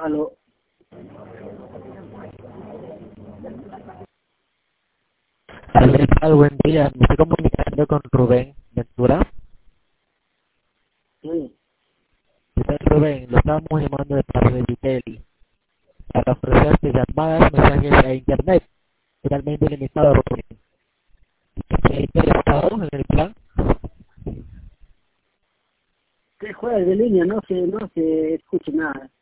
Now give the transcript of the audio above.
Aló. Hola, buen día. Me estoy comunicando con Rubén Ventura. Sí. ¿Qué tal, Rubén? Lo estamos llamando de parte de Vitel para ofrecerte llamadas, mensajes e internet totalmente limitado, Rubén. ¿Estás interesado en el plan? ¿Qué juegas de línea? No se escucha nada.